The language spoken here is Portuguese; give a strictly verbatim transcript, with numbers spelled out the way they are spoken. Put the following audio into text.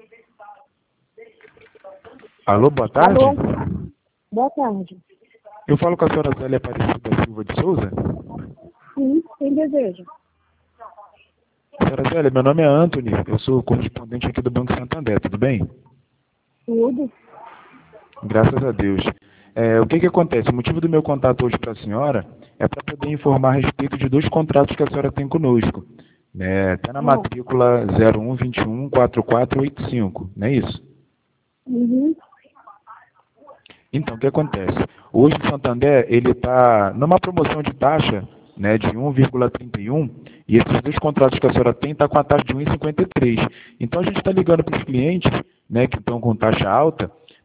Alô, boa tarde. Alô, boa tarde. Eu falo com a senhora Zélia Aparecida Silva de Souza. Sim, quem deseja? Senhora Zélia, meu nome é Anthony, eu sou correspondente aqui do Banco Santander, tudo bem? Tudo. Graças a Deus. É, o que que acontece? O motivo do meu contato hoje para a senhora é para poder informar a respeito de dois contratos que a senhora tem conosco. Está na Ah, matrícula zero um dois um quatro quatro oito cinco, não é isso? uhum. Então, o que acontece? Hoje o Santander ele está numa promoção de taxa, né, de um vírgula trinta e um, e esses dois contratos que a senhora tem estão com a taxa de um vírgula cinquenta e três. Então a gente está ligando para os clientes, né, que estão com taxa alta